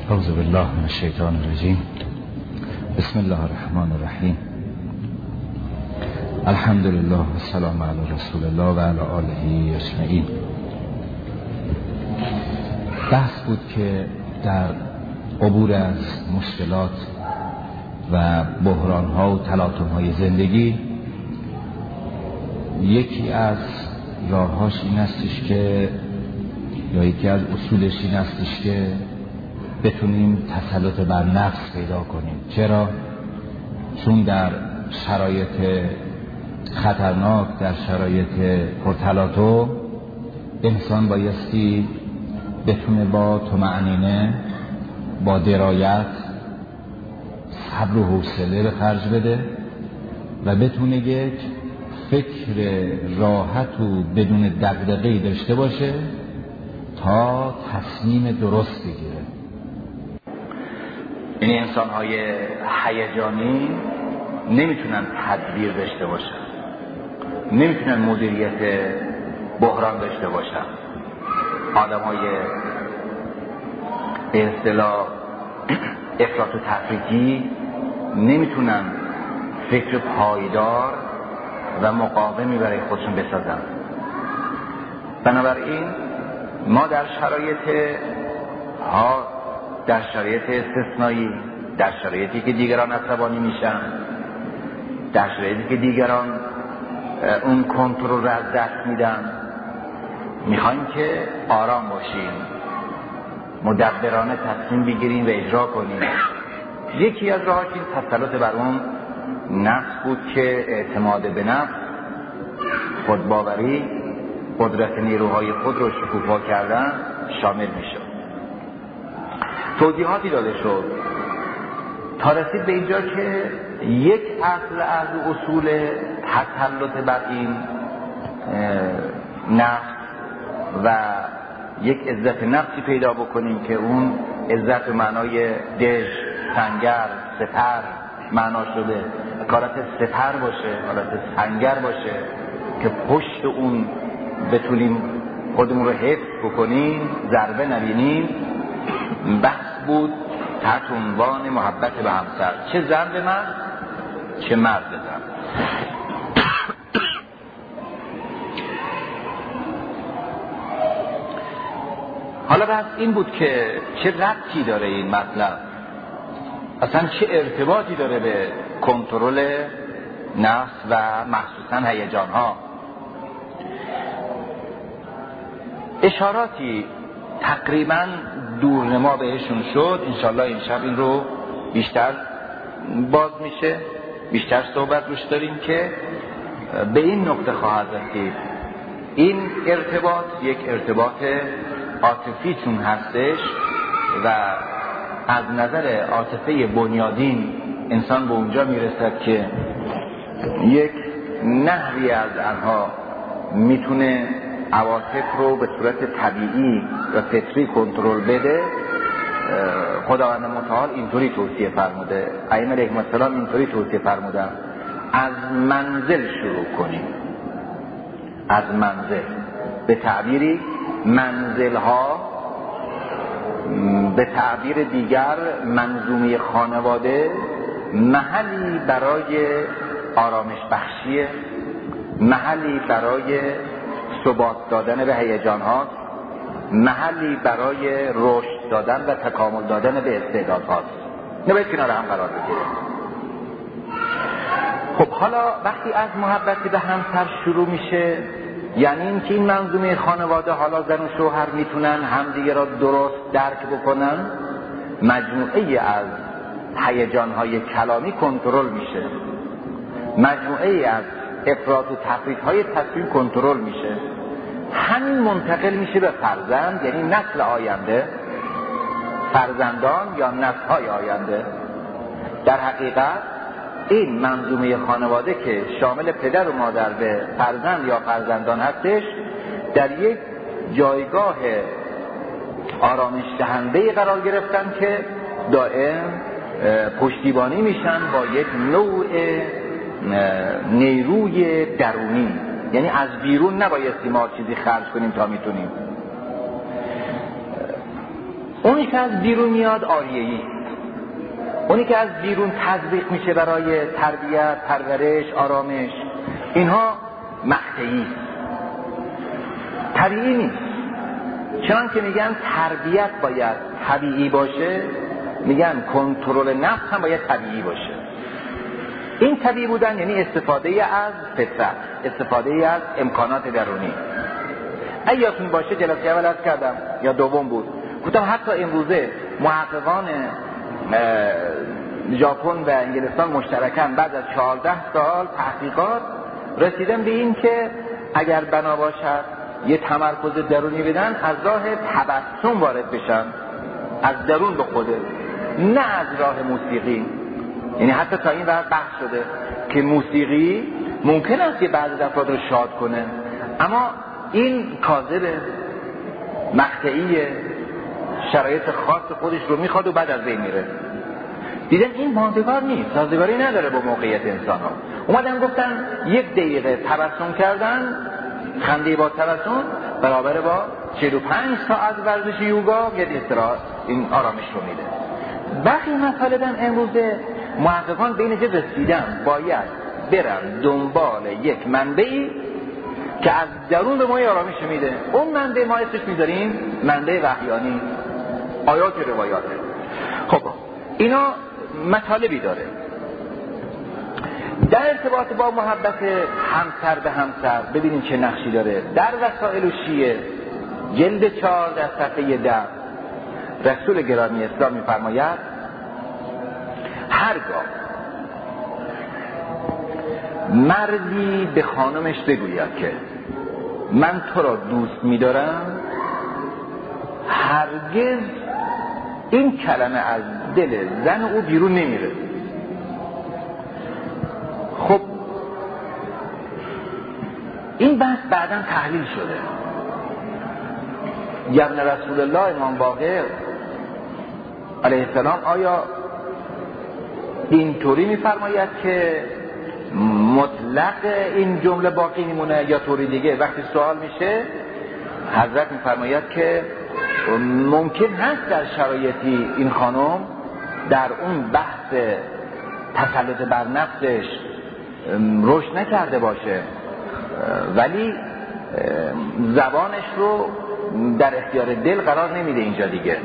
اعوذ بالله من الشیطان الرجیم. بسم الله الرحمن الرحیم. الحمد لله و السلام علی رسول الله و علی آله اجمعین. بحث بود که در عبور از مشکلات و بحران‌ها و تلاطم‌های زندگی یکی از راه‌هاش این هستش که یا یکی از اصولش این هستش که بتونیم تسلط بر نفس پیدا کنیم. چرا؟ چون در شرایط خطرناک، در شرایط پرتلاطم، انسان بایستی بتونه با طمأنینه، با درایت، صبر و حوصله به خرج بده و بتونه یک فکر راحت و بدون دغدغه‌ای داشته باشه تا تصمیم درست بگیره. این انسان‌های هیجانی نمیتونن تدبیر داشته باشن، نمیتونن مدیریت بحران داشته باشن. آدم‌های به اصطلاح افراط و تفریطی نمیتونن فکر پایدار و مقاومی برای خودشون بسازن. بنابراین ما در شرایط استثنایی، در شرایطی که دیگران عصبانی میشن، در شرایطی که دیگران اون کنترل رو از دست میدن، میخوایم که آرام باشیم، مدبرانه تصمیم بگیریم و اجرا کنیم. یکی از راهاش این تسلط بر اون نفس بود که اعتماد به نفس، خودباوری، قدرت نیروهای خود رو شکوفا کردن شامل میشه. توضیحاتی داده شد تا رسید به اینجا که یک اصل از اصول تسلط بر این نفس و یک عزت نفسی پیدا بکنیم که اون عزت به معنای دژ، سنگر، سپر معنا شده، حالت سپر باشه، حالت سنگر باشه که پشت اون بتونیم خودمون رو حفظ بکنیم، ضربه نبینیم. بحث بود تحت عنوان محبت به همسر، چه زن به من چه مرد به زن. حالا بحث این بود که چه ربطی داره این مطلب، اصلا چه ارتباطی داره به کنترل نفس و مخصوصا هیجان‌ها. اشاراتی تقریبا دورنما بهشون شد. انشالله این شب این رو بیشتر باز میشه، بیشتر صحبت روش داریم که به این نقطه خواهد رسید. این ارتباط یک ارتباط عاطفی چون هستش و از نظر عاطفه بنیادین انسان به اونجا میرسد که یک نحوی از آنها میتونه عواطف رو به صورت طبیعی و فطری کنترل بده. خداوند متعال اینطوری توصیه فرموده، ائمه علیهم السلام اینطوری توصیه فرمودن: از منزل شروع کنیم. از منزل، به تعبیری منزلها، به تعبیر دیگر منظومه خانواده محلی برای آرامش بخشیه، محلی برای ثبات دادن به هیجان هاست، محلی برای رشد دادن و تکامل دادن به استعداد هاست. نباید کنار هم قرار بگیره. خب حالا وقتی از محبت به همسر شروع میشه، یعنی این که این منظومه خانواده، حالا زن و شوهر میتونن همدیگه را درست درک بکنن، مجموعه از هیجان های کلامی کنترل میشه، مجموعه از افراط و تفریط های تصمیم کنترل میشه. همین منتقل میشه به فرزند، یعنی نسل آینده، فرزندان یا نسل های آینده. در حقیقت این منظومه خانواده که شامل پدر و مادر به فرزند یا فرزندان هستش، در یک جایگاه آرامش دهنده قرار گرفتن که دائم پشتیبانی میشن با یک نوع نیروی درونی. یعنی از بیرون نبایستی ما چیزی خرج کنیم تا میتونیم. اونی که از بیرون میاد آریه‌ای، اونی که از بیرون تزریق میشه برای تربیت، پرورش، آرامش، اینها مقطعی، طبیعی نیست. چون که میگن تربیت باید طبیعی باشه، میگن کنترل نفس هم باید طبیعی باشه. این طبیعی بودن یعنی استفاده از فطرت، استفاده از امکانات درونی. یادتون باشه جلسه اول عرض کردم یا دوم بود، گفتم حتی امروزه محققان ژاپن و انگلستان مشترکاً بعد از 14 سال تحقیقات رسیدن به این که اگر بنا باشد یه تمرکز درونی بدن، از راه تبسم وارد بشن، از درون به خوده، نه از راه موسیقی. یعنی حتی تا این وقت بحث شده که موسیقی ممکن است که بعضی افراد رو شاد کنه، اما این کاذبه، مقطعیه، شرایط خاص خودش رو میخواد و بعد از بین میره. دیدن این ماندگار نیست، سازگاری نداره با موقعیت انسان ها. اومدن گفتن 1 دقیقه تبسم کردن، خنده با تبسم برابر با 45 ساعت ورزش یوگا یا استراحت، این آرامش رو میده. بقیه مطالبم امروزه محققان به اینجا رسیدن باید برن دنبال یک منبعی که از درون به ما آرامش میده. اون منبع ما اسمش میذاریم منبع وحیانی، آیات و روایاته. خب اینا مطالبی داره در ارتباط با محبت همسر به همسر. ببینیم چه نقشی داره در وسائل شیعه جلد 4 در صفحه 10. رسول گرامی اسلام میفرماید هرگاه مردی به خانمش بگوید که من تو را دوست می‌دارم، هرگز این کلمه از دل زن او بیرون نمیره. خب این بحث بعداً تحلیل شده. ابن رسول الله امام باقر علیه السلام آیا اینطوری میفرماید که مطلق این جمله باقی میمونه یا طوری دیگه؟ وقتی سوال میشه حضرت میفرماید که ممکن هست در شرایطی این خانم در اون بحث تسلط بر نفسش رشد نکرده باشه، ولی زبانش رو در اختیار دل قرار نمیده. اینجا دیگه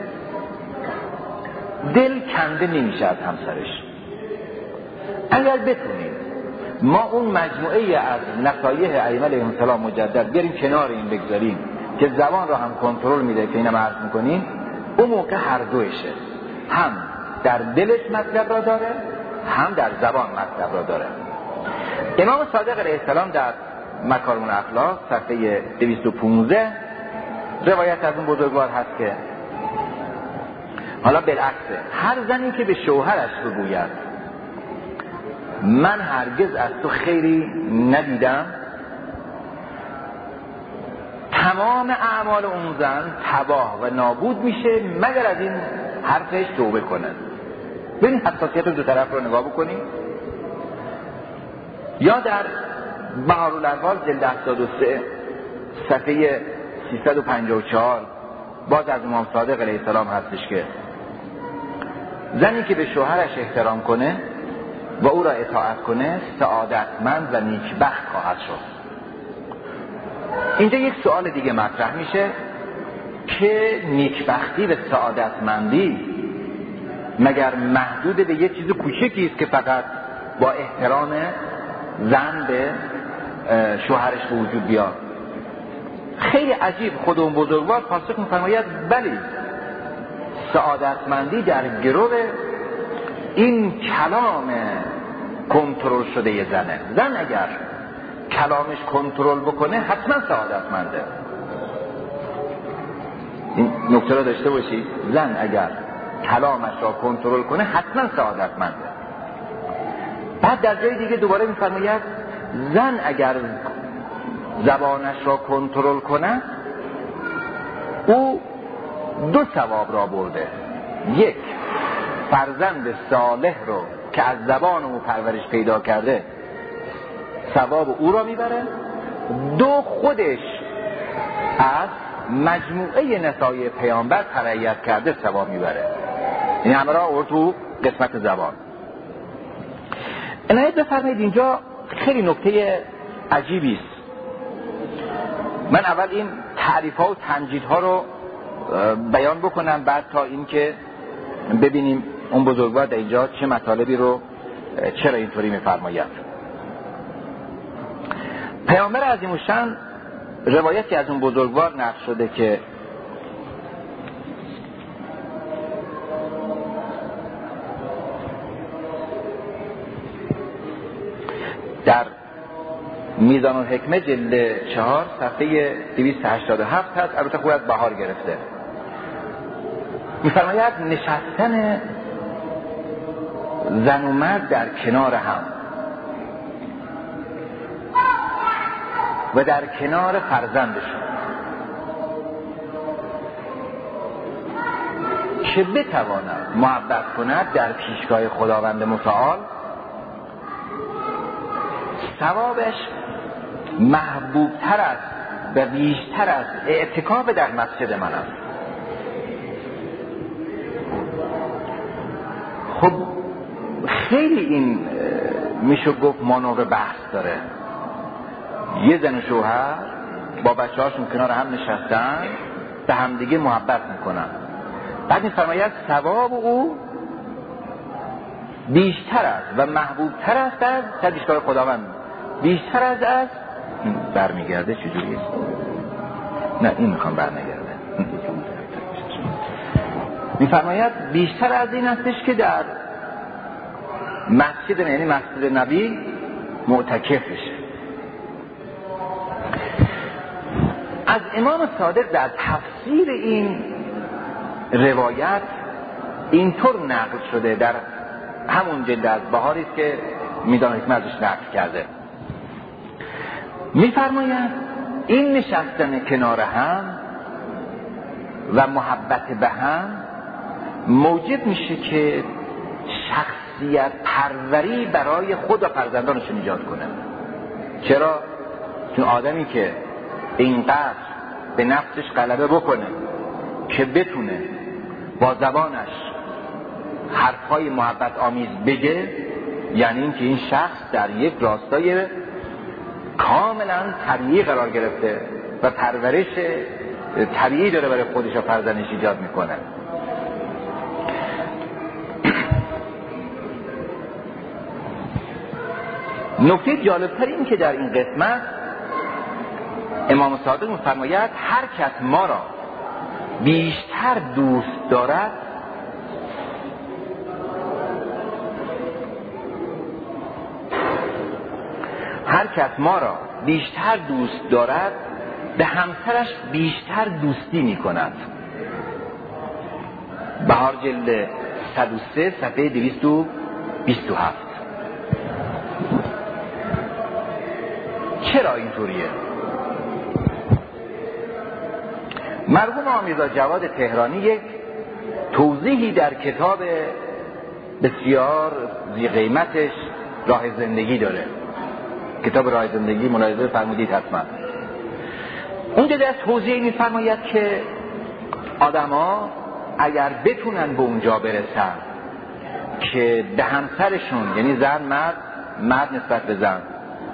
دل کنده نمیشه از همسرش. اگر بتونیم ما اون مجموعه از نصایح ائمه علیهم السلام مجدد بیاریم کنار این بگذاریم که زبان رو هم کنترل میده که اینم عرض میکنیم، اون موقع هر دوشه، هم در دلش مطلب را داره هم در زبان مطلب را داره. امام صادق علیه السلام در مکارم الاخلاق صفحه 215 روایت از اون بزرگوار هست که حالا بالعکسه، هر زنی که به شوهرش بگوید من هرگز از تو خیری ندیدم، تمام اعمال اون زن تباه و نابود میشه مگر از این حرفش توبه کنه. ببین حساسیت دو طرف رو نگاه بکنیم. یا در بهارالانوار جلد 73 صفحه 354 باز از امام صادق علیه السلام هستش که زنی که به شوهرش احترام کنه و او را اطاعت کنه سعادتمند و نیکبخت خواهد شد. اینجا یک سوال دیگه مطرح میشه که نیکبختی و سعادتمندی مگر محدود به یه چیز کوچکی است که فقط با احترام زن به شوهرش به وجود بیاد؟ خیلی عجیب خود اون بزرگوار پاسخ می‌فرماید بله، سعادتمندی در گروه این کلام کنترل شده زنه. زن اگر کلامش کنترل بکنه حتما سعادتمنده. این نکته را داشته باشید، زن اگر کلامش را کنترل کنه حتما سعادتمنده. بعد در جای دیگه دوباره می‌فرماید زن اگر زبانش را کنترل کنه او 2 ثواب را برده. 1 فرزند صالح رو که از زبان او پرورش پیدا کرده ثواب او را میبره. 2 خودش از مجموعه نصایح پیامبر ترعیت کرده ثواب میبره. این همه را آورد تو قسمت زبان. عنایت بفرمایید اینجا خیلی نکته عجیبی است. من اول این تعریف ها و تمجید ها رو بیان بکنم، بعد تا این که ببینیم اون بزرگوار در اینجا چه مطالبی رو چرا اینطوری میفرماید. پیامبر عظیم‌الشأن روایتی از اون بزرگوار نقل شده که در میزان الحکمه جلد 4 صفحه 287 هست، البته خوب از بهار گرفته. میفرماید نشستن زن و مرد در کنار هم و در کنار فرزندشون که بتواند محبت کند در پیشگاه خداوند متعال، ثوابش محبوبتر است و بیشتر از اعتکاف در مسجد من است. خب خیلی این میشه گفت مانور بحث داره. یه زن و شوهر با بچه هاشون کنار هم نشستن، به همدیگه محبت میکنن، بعد میفرماید ثواب او بیشتر است و محبوبتر است از پیشگاه خداوند، بیشتر از برمیگرده. چجوری است؟ نه این میخوام برنگرده. میفرماید بیشتر از این استش که در مسجد، یعنی مسجد نبی معتکف بشه. از امام صادق در تفسیر این روایت اینطور نقل شده، در همون جلد از بهاری است که میدان حکمه ازش نقل کرده. میفرماید این نشستن کنار هم و محبت به هم موجب میشه که شخصیت پروری برای خود و فرزندانشون ایجاد کنه. چرا؟ چون آدمی که اینقدر به نفسش غلبه بکنه که بتونه با زبانش حرفهای محبت آمیز بگه، یعنی اینکه این شخص در یک راستای کاملا طبیعی قرار گرفته و پرورش طبیعی داره برای خودش و فرزندش ایجاد میکنه. نکته جالبتر این که در این قسمت امام صادق می‌فرماید هر کس ما را بیشتر دوست دارد به همسرش بیشتر دوستی می‌کند. بهار جلد 103 صفحه 227. چرا اینطوریه؟ مرحوم آمیرزا جواد تهرانی یک توضیحی در کتاب بسیار ذی قیمتش راه زندگی داره. کتاب راه زندگی ملاحظه فرمودید حتما. اونجا در توضیح می‌فرماید که آدما اگر بتونن به اونجا برسن که به همسرشون، یعنی زن مرد نسبت به زن،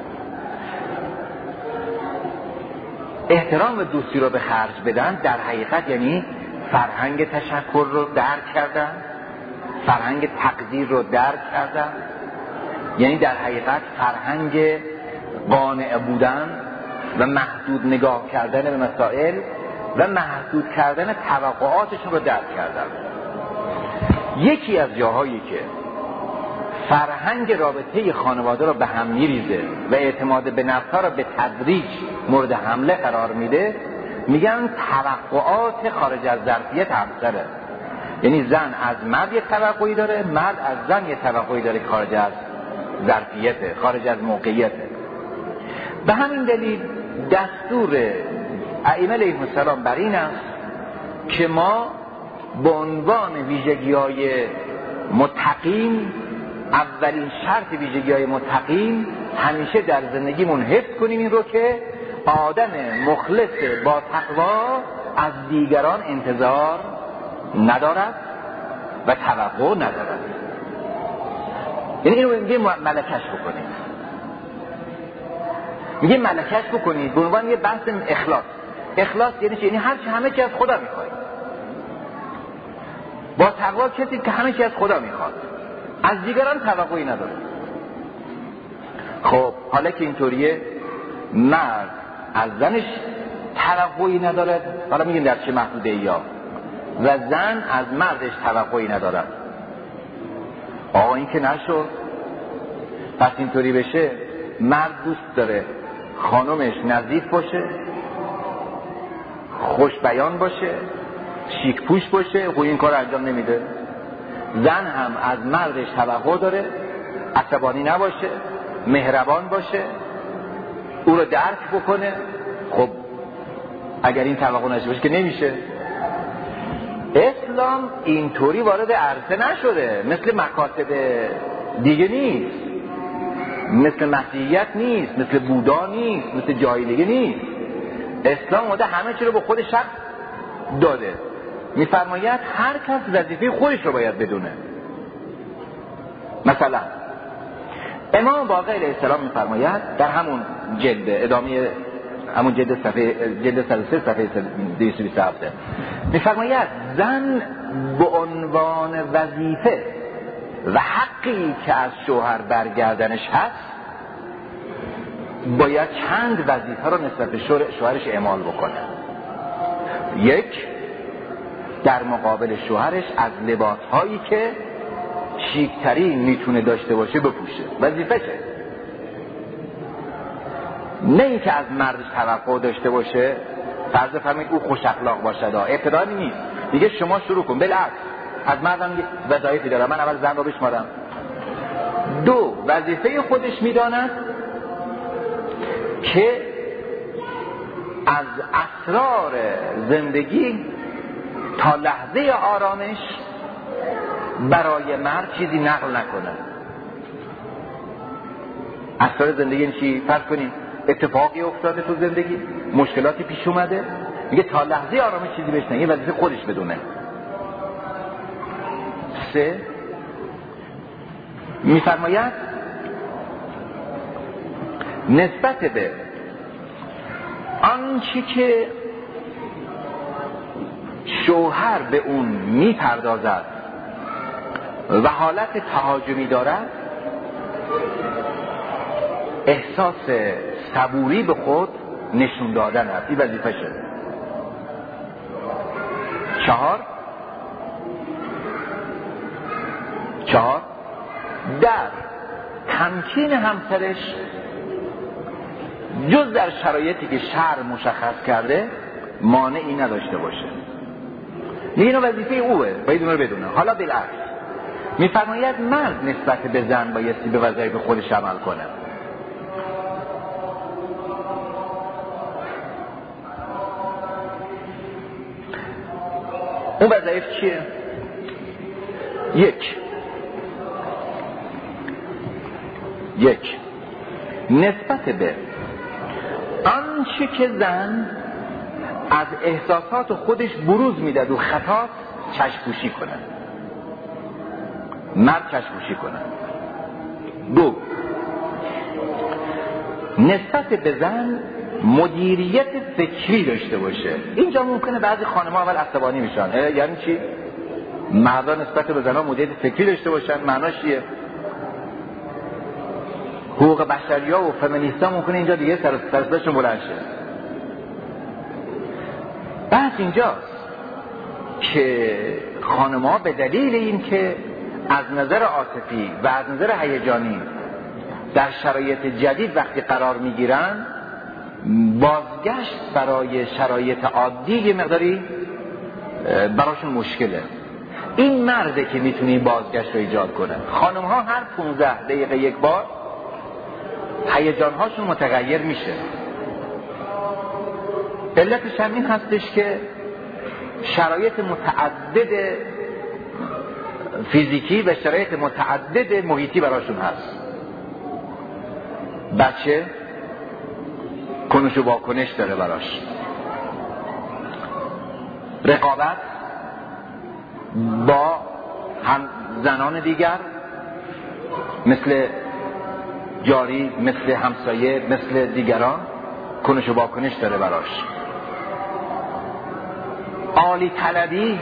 احترام و دوستی رو به خرج بدن، در حقیقت یعنی فرهنگ تشکر رو درک کردن، فرهنگ تقدیر رو درک کردن، یعنی در حقیقت فرهنگ قانع بودن و محدود نگاه کردن به مسائل و محدود کردن توقعاتشون رو درک کردن. یکی از جاهایی که فرهنگ رابطه خانواده رو به هم میریزه و اعتماد به نفسها رو به تدریج مورد حمله قرار میده، میگن توقعات خارج از ظرفیت همسره. یعنی زن از مرد یه توقعی داره، مرد از زن یه توقعی داره که خارج از ظرفیته، خارج از موقعیته. به همین دلیل دستور ائمه علیهم السلام بر این است که ما به عنوان ویژگی‌های متقین، اولین شرط ویژگی‌های متقین همیشه در زندگیمون حفظ کنیم این رو که آدم مخلص با تقوا از دیگران انتظار ندارد و توقع ندارد. یعنی اینو میگه ملکش بکنید، میگه ملکش بکنید به عنوان یه بحث اخلاص. اخلاص یعنی چی؟ یعنی همه چی از خدا میخواید. با تقوا کسی که همه چی از خدا میخواد، از دیگران توقعی نداره. خب حالا که اینطوریه، مرد از زنش توقعی ندارد، حالا میگیم در چه محدوده یا، و زن از مردش توقعی ندارد. آقا این که نشد. پس اینطوری بشه، مرد دوست داره خانمش نظیف باشه، خوش بیان باشه، شیک پوش باشه، خب این کار انجام نمیده. زن هم از مردش توقع داره عصبانی نباشه، مهربان باشه، او رو درک بکنه. خب اگر این توقع نشه باشه که نمیشه. اسلام اینطوری وارد عرصه نشده، مثل مکاتب دیگه نیست، مثل مسیحیت نیست، مثل بودا نیست، مثل جای دیگه نیست. اسلام اومده همه چی رو به خود شخص داده. میفرماید هر کس وظیفه خودش رو باید بدونه. مثلا امام باقر علیه السلام میفرماید در همون جلد ادامه همون جلد 103 صفحه 227 میفرماید زن به عنوان وظیفه و حقی که از شوهر برگردنش هست باید چند وظیفه رو نسبت به شوهرش اعمال بکنه. یک، در مقابل شوهرش از لباسهایی که شیکترین میتونه داشته باشه بپوشه، وظیفه‌شه. نه اینکه از مردش توقع داشته باشه، فرض فرمایید او خوش اخلاق باشه، ابتدایی نیست، دیگه شما شروع کن. بالعکس از مردم وظایفی داره، من اول زن رو بشمارم. دو، وظیفه خودش میداند که از اسرار زندگی تا لحظه آرامش برای مرد چیزی نقل نکنه. اسرار زندگی چی؟ فرض کنیم اتفاقی افتاده تو زندگی، مشکلاتی پیش اومده، میگه تا لحظه آرامش چیزی بهش نگه، وظیفه خودش بدونه. سه، میفرماید نسبت به آنچه که شوهر به اون میپردازد و حالت تهاجمی دارد، احساس صبوری به خود نشون دادن است. این وظیفه شد. 4 در تمکین همسرش جز در شرایطی که شرع مشخص کرده مانعی نداشته باشه. اینو وظیفه اوه، باید اون رو بدونه. حالا بالعکس میفرماید مرد نسبت به زن بایستی به وظایف خودش عمل کنه. اون وظایف چیه؟ یک نسبت به آنچه که زن از احساسات خودش بروز میداد و خطاست چشم‌پوشی کنه، مرد چشم‌پوشی کنه. 2 نسبت به زن مدیریت فکری داشته باشه. اینجا ممکنه بعضی خانم‌ها اول عصبانی میشن. یعنی چی؟ مردا نسبت به زن‌ها مدیریت فکری داشته باشن. معناش چیه؟ حقوق بشری‌ها و فمینیست‌ها ممکنه اینجا دیگه سرصداشون بلند شه. بحث اینجاست که خانم‌ها به دلیل این که از نظر عاطفی و از نظر هیجانی در شرایط جدید وقتی قرار میگیرن، بازگشت برای شرایط عادی یه مقداری براشون مشکله. این مرده که میتونه این بازگشت رو ایجاد کنه. خانم‌ها هر 15 دقیقه یک بار هیجان‌هاشون متغیر میشه. علتش همین هستش که شرایط متعدد فیزیکی و شرایط متعدد محیطی براشون هست. بچه کنش و واکنش داره براش، رقابت با هم زنان دیگر مثل جاری، مثل همسایه، مثل دیگران کنش و واکنش داره براش. عالی طلبی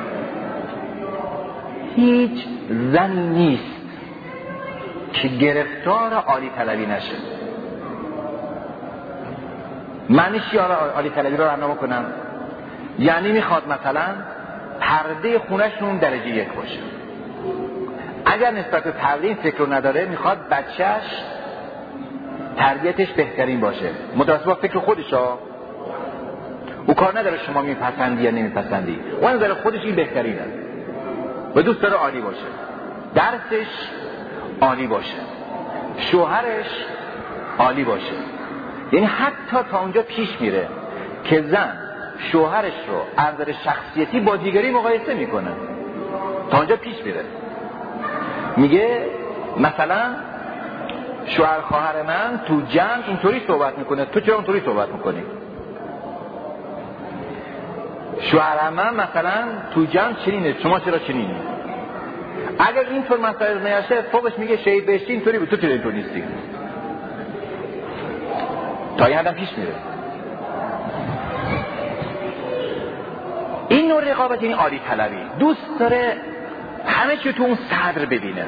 هیچ زنی نیست که گرفتار عالی طلبی نشه. معنیش عالی طلبی رو رعنا کنم، یعنی میخواد مثلا پرده خونه‌شون درجه 1 باشه. اگر نسبت به پرده این فکر رو نداره، میخواد بچهش تربیتش بهترین باشه متوسط با فکر خودش ها. او کار نداره شما میپسندی یا نمیپسندی، او نظر خودش این بهترینه و دوست داره عالی باشه، درسش عالی باشه، شوهرش عالی باشه. یعنی حتی تا اونجا پیش میره که زن شوهرش رو از نظر شخصیتی با دیگری مقایسه میکنه. تا اونجا پیش میره، میگه مثلا شوهر خواهر من تو جمع اینطوری صحبت میکنه، تو چرا اونطوری صحبت میکنی؟ شوهر من مثلا تو جمع چنینه، شما چرا چنینی؟ اگر اینطور مسائل نشه فوقش میگه شهید بهشتی اینطوری بود، تو چرا اینطور نیستی؟ تا این حدم پیش میره. این نوع رقابت یعنی عالی طلبی. دوست داره همه چی تو اون صدر ببینه.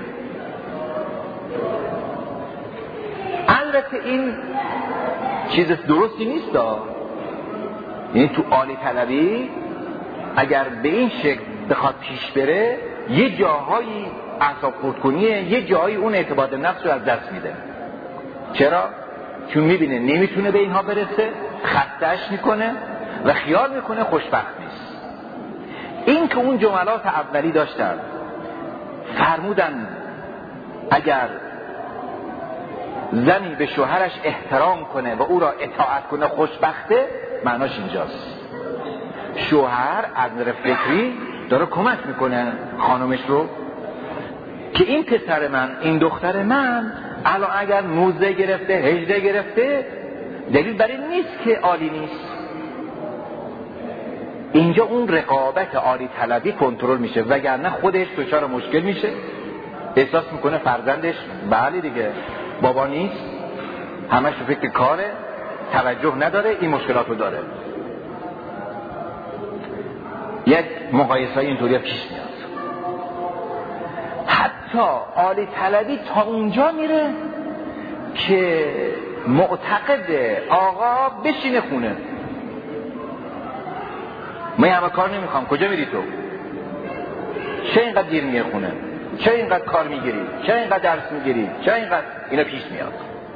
البته این چیز درستی نیست. یعنی تو عالی طلبی اگر به این شکل بخواد پیش بره، یه جاهایی اعصاب خردکنیه، یه جایی اون اعتماد نفس رو از دست میده. چرا؟ چون میبینه نمیتونه به اینها برسه، خسته‌اش میکنه و خیال میکنه خوشبخت نیست. این که اون جملات اولی داشتن فرمودن اگر زنی به شوهرش احترام کنه و او را اطاعت کنه خوشبخته، معناش اینجاست. شوهر از نظر فکری داره کمک میکنه خانمش رو که این پسر من، این دختر من الان اگر 19 گرفته 18 گرفته دلیل بر این نیست که عالی نیست. اینجا اون رقابت عالی طلبی کنترل میشه، وگرنه خودش دچار مشکل میشه، احساس میکنه فرزندش بله دیگه بابا نیست، همش فکر کاره، توجه نداره، این مشکلات رو داره. یک مقایسه اینطوری پیش میاد. حتی عالی طلبی تا اونجا میره که معتقد آقا بشینه خونه، من همه کار نمیخوام، کجا میری تو؟ چه اینقدر دیر میه خونه؟ چه اینقدر کار میگیری؟ چه اینقدر درس میگیری؟ چه اینقدر؟ اینا پیش میاد.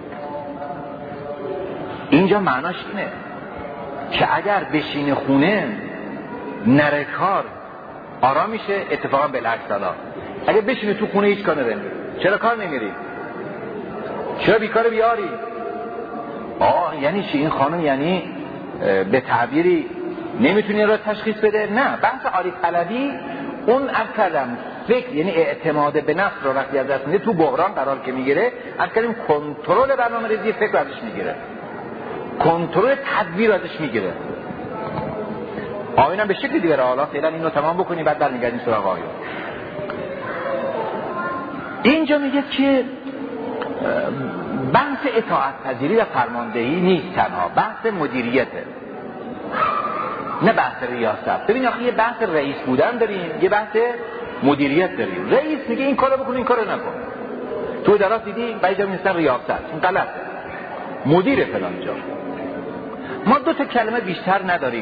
اینجا معناش اینه که اگر بشینه خونه نره کار آرام میشه. اتفاقا بالعکس حالا اگه بشینه تو خونه هیچ کار نمیری، چرا کار نمیری؟ چرا بیکار بیاری؟ یعنی چی این خانم؟ یعنی به تعبیری نمیتونی را تشخیص بده؟ نه، بحث عالی طلبی اون کلم فکر یعنی اعتماد به نفس رو وقتی از دست میده تو بحران قرار که میگیره، از کلم کنترل برنامه‌ریزی فکر ازش میگیره، کنترل تدبیر ازش میگیره. آینم به شکل دیگه. حالا فعلا اینو تمام بکنی بعد برمیگردیم سراغ آیون. اینجا میگه که بحث اطاعت پذیری و فرماندهی نیست تنها، بحث مدیریته، نه بحث ریاست. ببین آخه یه بحث رئیس بودن داریم، یه بحث مدیریت داریم. رئیس میگه این کارو بکن، این کارو نکن. تو ادارات دیدی بعضی میگن ریاست، این غلطه. مدیر فلان جا. ما دو تا کلمه بیشتر نداریم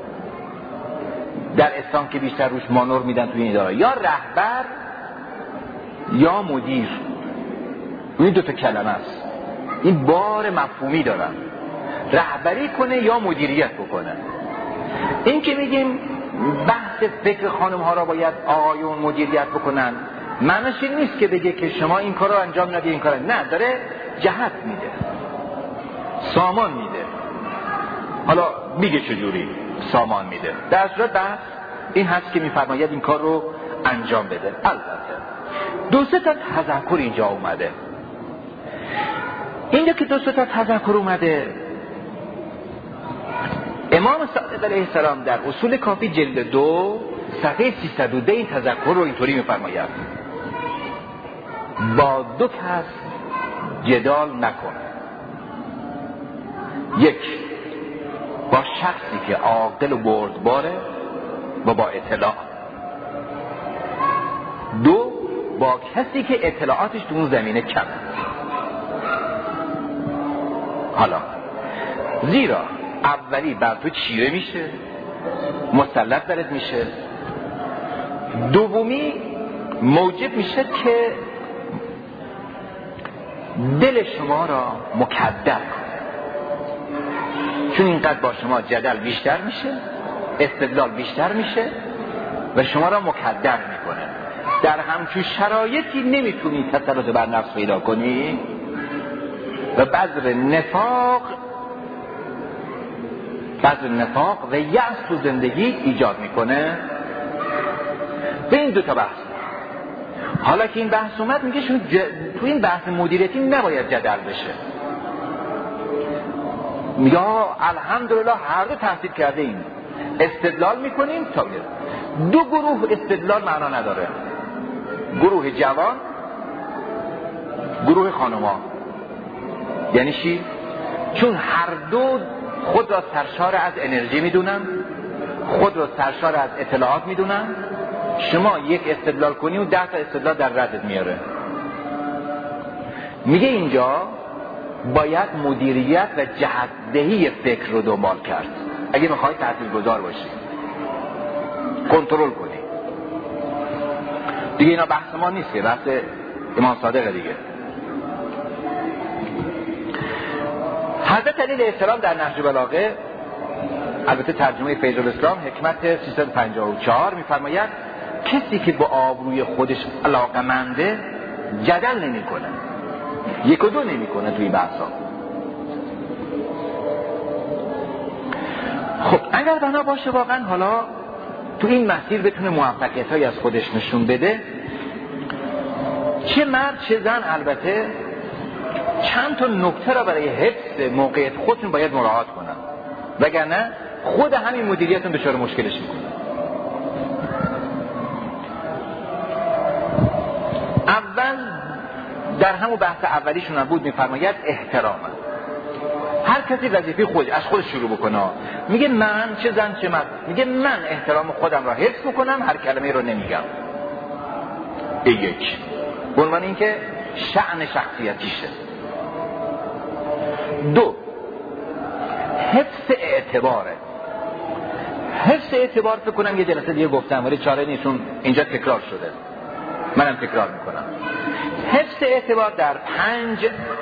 در اسلام که بیشتر روش مانور میدن توی این اداره، یا رهبر یا مدیر. این دو تا کلمه است، این بار مفهومی دارن، رهبری کنه یا مدیریت بکنه. این که میگیم بحث فکر خانم ها را باید آقایون مدیریت بکنن، معنیش این نیست که بگه که شما این کار رو انجام ندید، این کار نه، داره جهت میده، سامان میده. حالا میگه چجوری سامان میده. در صورت بحث این هست که میفرماید این کار رو انجام بده. البته دو سه تا تذکر اینجا اومده. اینجا که دو سه تا تذکر اومده امام صادق علیه السلام در اصول کافی جلد 2 صفحه 302 این تذکر رو اینطوری می‌فرماید: با دو کس جدال نکن. یک، با شخصی که عاقل و بردباره و با اطلاع. دو، با کسی که اطلاعاتش تو اون زمینه کمه. حالا زیرا اولی بر تو چیره میشه، مسلط برت میشه. دومی موجب میشه که دل شما را مکدر کنه، چون اینقدر با شما جدل بیشتر میشه، استدلال بیشتر میشه و شما را مکدر میکنه. در همچون شرایطی نمیتونی تسلط بر نفس پیدا کنی و بذر نفاق و یأس تو زندگی ایجاد میکنه. به این دو تا بحث. حالا که این بحث اومد میگه تو این بحث مدیریتی نباید جدل بشه. میگه الحمدلله هر دو تحصیل کرده ایم، استدلال میکنیم تا دو گروه استدلال معنا نداره: گروه جوان، گروه خانوما. یعنی چی؟ چون هر دو خود را سرشار از انرژی میدونن، خود را سرشار از اطلاعات میدونن. شما یک استدلال کنی و 10 تا استدلال در ردت میاره. میگه اینجا باید مدیریت و جهت‌دهی فکر رو دنبال کرد اگه میخوای تاثیرگذار باشی، کنترل کنی. دیگه اینا بحث ما نیست که، بحث امام صادق دیگه. حضرت علی علیه السلام در نهج بلاغه، البته ترجمه فیض الاسلام، حکمت 354 میفرماید کسی که با آبروی خودش علاقه‌منده جدل نمی‌کنه، یک و دو نمی‌کنه توی بحثا. خب اگر بنا باشه واقعا حالا تو این مسیر بتونه موفقیت‌هایی از خودش نشون بده، چه مرد چه زن البته چند تا نکته را برای حفظ موقعیت خودتون باید مراعات کنن، وگرنه خود همین مدیریتون دچار مشکلش میکنه. اول در همون بحث اولیشون هم بود میفرماید احترام. هر کسی وظیفه خودش از خودش شروع بکنه. میگه من چه زن چه مرد، میگه من احترام خودم را حفظ میکنم، هر کلمه رو نمیگم. یک به عنوان اینکه شأن شخصیتیشه. دو، حفظ اعتباره. حفظ اعتبار فکر کنم یه جلسه دیگه گفتم ولی چاره نیستون اینجا تکرار شده، منم تکرار میکنم. حفظ اعتبار در 5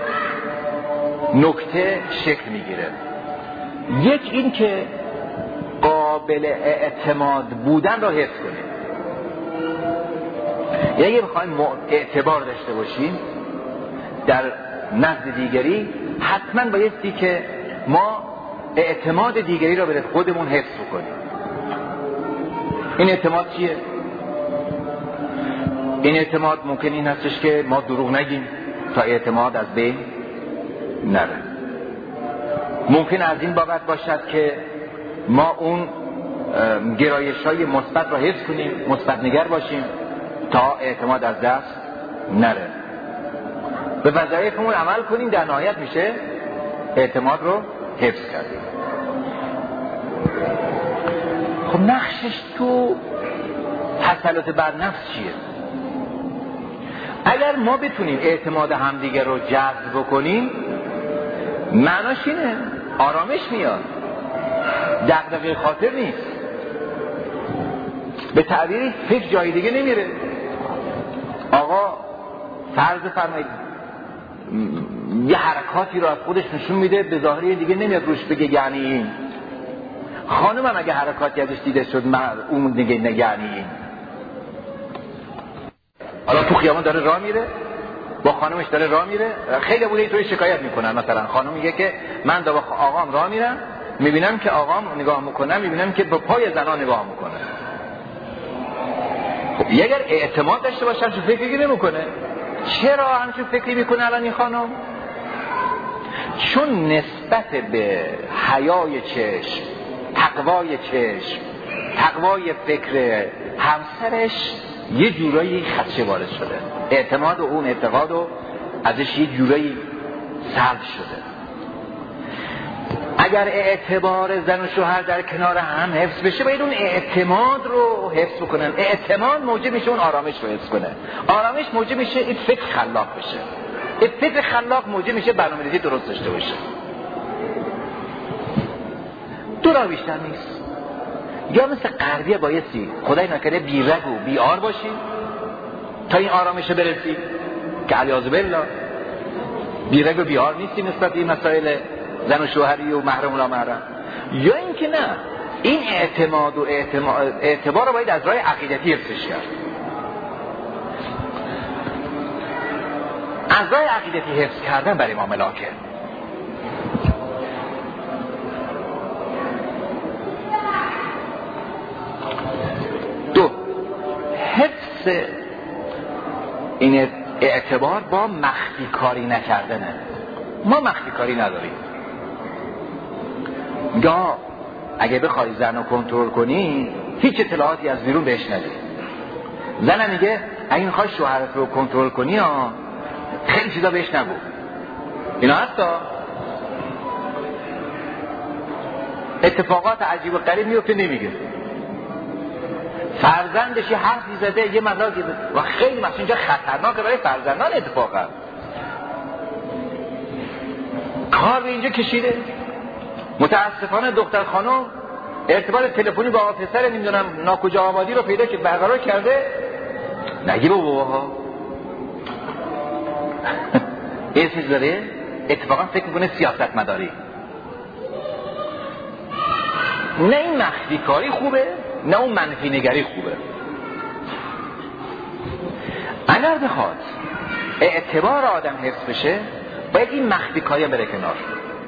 نکته شکل میگیره. یک، این که قابل اعتماد بودن را حفظ کنیم. یعنی اگه بخوایم اعتبار داشته باشیم در نزد دیگری، حتما بایستی که ما اعتماد دیگری را به خودمون حفظ کنیم. این اعتماد چیه؟ این اعتماد ممکن این هستش که ما دروغ نگیم تا اعتماد از بین نره. ممکن از این بابت باشد که ما اون گرایش‌های مثبت را حفظ کنیم، مثبت نگر باشیم تا اعتماد از دست نره. به وظایفمون عمل کنیم، در نهایت میشه اعتماد رو حفظ کردیم. خب نقشش تو تسلط بر نفس چیه؟ اگر ما بتونیم اعتماد همدیگه رو جذب کنیم، معناش اینه آرامش میاد، دغدغه خاطر نیست، به تعبیری فکر جای دیگه نمیره. آقا فرض فرمایید یه حرکاتی رو از خودش نشون میده، به ظاهری دیگه نمیاد روش بگه یعنی این. خانم هم اگه حرکاتی ازش دیده شد اون دیگه یعنی این. حالا تو خیابان داره راه میره، با خانمش داره راه میره، خیلی بوده اینطوری شکایت میکنن. مثلا خانم میگه که من با آقام راه میرم، میبینم که آقام نگاه میکنه، میبینم که به پای زنا نگاه میکنه. خب اگر اعتماد داشته باشه همچون فکری نمیکنه. چرا همچون فکری میکنه الان این خانم؟ چون نسبت به حیای چشم تقوای چشم، تقوای فکر همسرش یه جورایی خدشه وارد شده، اعتماد و اون اعتقاد و ازش یه جورایی سلب شده. اگر اعتبار زن و شوهر در کنار هم حفظ بشه باید اون اعتماد رو حفظ بکنن. اعتماد موجب میشه اون آرامش رو حفظ کنه، آرامش موجب میشه این فکر خلاق بشه، این فکر خلاق موجب میشه برنامه‌ریزی درست داشته باشه. دو راه بیشتر نیست. یا مثل غربیه بایستی خدای نکنه بی‌رگ و بی‌آر باشی تا این آرامش برسی که علیاذ بالله بی‌رگ و بی‌آر نیستی نسبت به این مسائل زن و شوهری و محرم و نامحرم. یا اینکه نه، این اعتماد و اعتبار رو باید از راه عقیدتی حفظش کرد. از راه عقیدتی حفظ کردن برای ما ملاکه. دو، حفظ این اعتبار با مخفی کاری نکردنه. ما مخفی کاری نداریم. یا اگه بخوای زن رو کنترل کنی هیچ اطلاعاتی از بیرون بهش ندی. زن میگه اگه میخوای شوهرت رو کنترل کنی خیلی چیزا بهش نگو. اینا هستا اتفاقات عجیب و غریب میفته نمیگه. فرزندش یه حرفی زده یه مبلغی و خیلی مثلا اینجا خطرناکه برای فرزندان اتفاقا. کار به اینجا کشیده. متاسفانه دختر خانم ارتباط تلفنی با آفیسر نمیدونم ناکجا آبادی رو پیدا که برقرار کرده، نگی با باباها این چیز داره. اتفاقا فکر میکنه سیاست مداری. نه این مخفی کاری خوبه نه اون منفی نگری خوبه. اگر بخواد اعتبار آدم حفظ بشه باید این مخفی کاری بره کنار.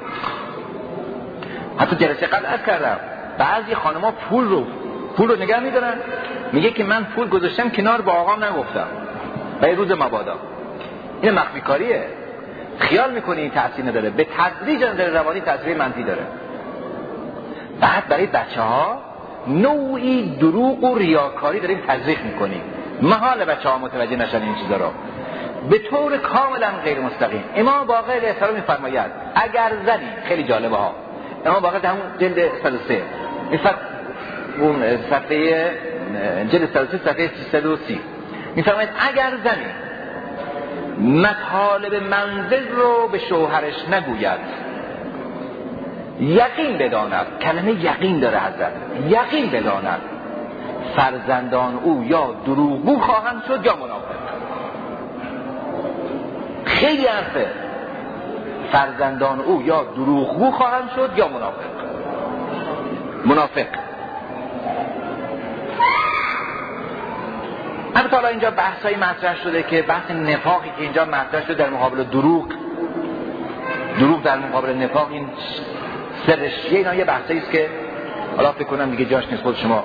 حتی جلسه قبل عرض کردم بعضی خانم‌ها پول رو نگه می‌دارن، میگه که من پول گذاشتم کنار با آقام نگفتم برای روز مبادا. این مخفی کاریه. خیال می‌کنی این تأثیر نداره، به تدریج در روانی تأثیر منفی داره. بعد برای بچه‌ها نوعی دروغ و ریاکاری داریم تزریق می‌کنیم. محال بچه‌ها متوجه نشن این چیزا رو. به طور کاملا غیر مستقیم امام باقر علیه السلام می‌فرماید اگر زنی، خیلی جالبه ها، امام باقر در همون جلد 103 اون صفحه جلد 103 صفحه 330 می‌فرماید اگر زنی مطالب منزل رو به شوهرش نگوید، یقین بداند، کلمه یقین داره حضرت، یقین بداند فرزندان او یا دروغگو خواهند شد یا منافق. خیلی حرفه. فرزندان او یا دروغگو خواهند شد یا منافق. البته حالا اینجا بحثایی مطرح شده که بحث نفاقی که اینجا مطرح شده در مقابل دروغ در مقابل نفاق، این سرش اینا یه بحثایی است که حالا فکر کنم دیگه جاش نیست، خود شما.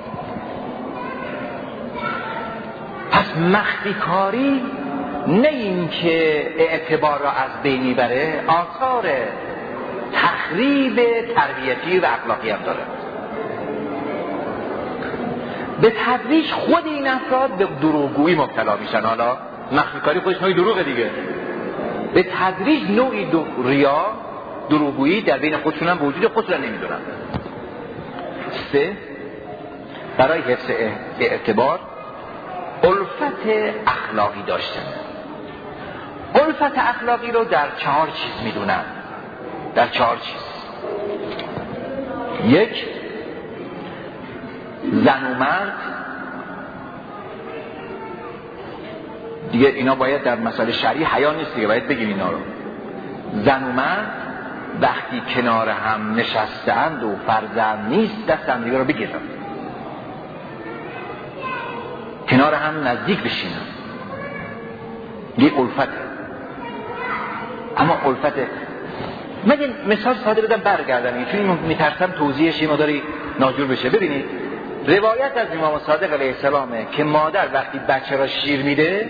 پس مخفی کاری نه این که اعتبار را از بین میبره، آثار تخریب تربیتی و اخلاقی هم داره. به تدریج خود این افراد به دروغگویی مبتلا میشن. حالا مخفی کاری خودش نوعی دروغه دیگه. به تدریج نوعی ریا، دروغگویی در بین خودشون هم وجود خودشون نمیدونن. 3. برای حفظ اعتبار الفت اخلاقی داشتن. الفت اخلاقی رو در 4 چیز میدونن. در 4 چیز. 1. زن و مرد دیگه، اینا باید در مسائل شرعی حیا نیست دیگه، باید بگیم اینا رو. زن و مرد وقتی کنار هم نشستند و فرزند نیست دست هم دیگه رو بگیرن، کنار هم نزدیک بشینن. یه الفته. اما الفته من یه مثال ساده بدم برگردم چون میترسم توضیحش یه مقداری ناجور بشه. ببینید روایت از امام صادق علیه السلامه که مادر وقتی بچه را شیر میده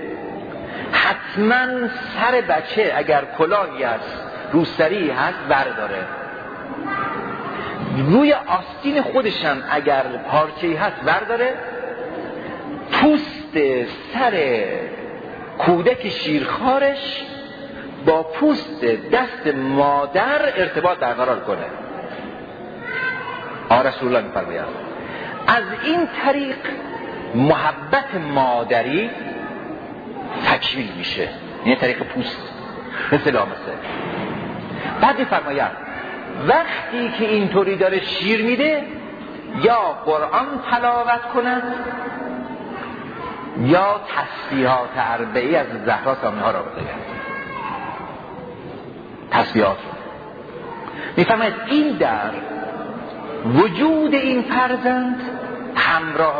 حتما سر بچه اگر کلاهی هست روسری هست برداره. روی آستین خودشم اگر پارچه‌ای هست برداره، پوست سر کودک شیرخوارش با پوست دست مادر ارتباط برقرار کنه. رسول الله می‌فرماید از این طریق محبت مادری تکمیل میشه، این طریق پوست مثل لامسه. بعد می‌فرماید وقتی که اینطوری داره شیر میده، یا قرآن تلاوت کند یا تسبیحات اربعی از زهرا سامیها را بگوید. تسبیحات رو میفرماید این در وجود این فرزند همراه